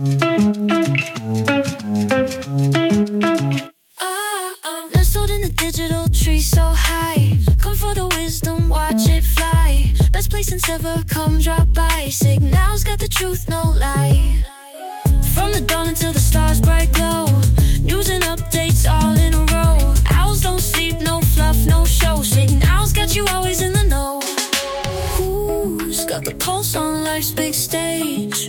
Nestled in the digital tree so high, come for the wisdom, watch it fly. Best place since ever, come drop by. Signal's got the truth, no lie. From the dawn until the stars bright glow, news and updates all in a row. Owls don't sleep, no fluff, no show. Signal's got you always in the know. Who's got the pulse on life's big stage?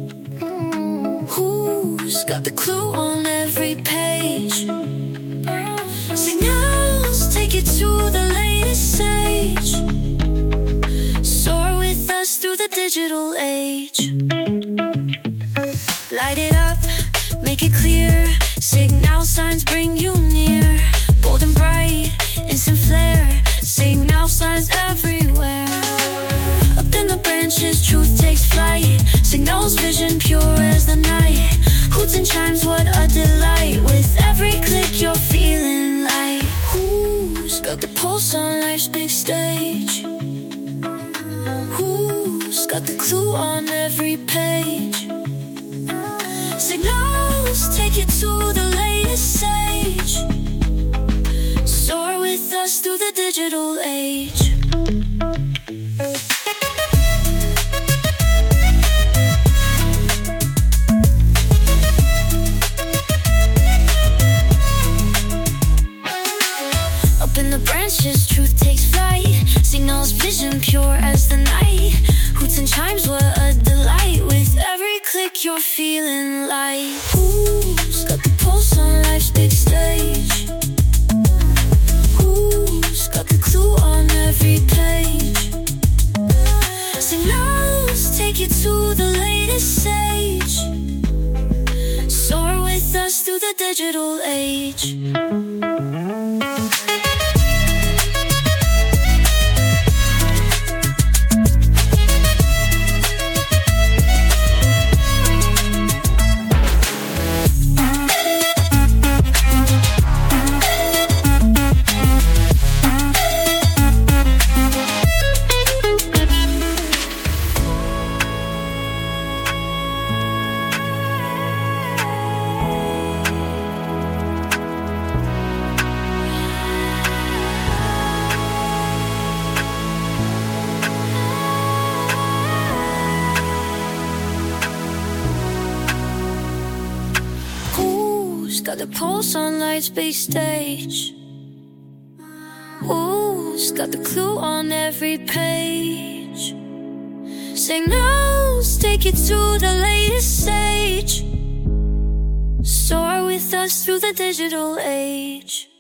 Who's got the clue on every page? Signals take you to the latest stage. Soar with us through the digital age. Light it up, make it clear. Signal signs bring you near. Bold and bright, instant flare. Signal signs everywhere. Up in the branches, truth takes flight. Signals vision pure as the night. Hoots and chimes, what a delight. With every click you're feeling light. Who's got the pulse on life's big stage? Who's got the clue on every page? Signals take you to the latest stage. Soar with us through the digital age. Up in the branches, truth takes flight. Signals vision pure as the night. Hoots and chimes, what a delight. With every click you're feeling light. Who's got the pulse on life's big stage? Who's got the clue on every page? Signals take you to the latest stage. Soar with us through the digital age. Who's got the pulse on life's big stage? Who's got the clue on every page? Signals take you to the latest stage. Soar with us through the digital age.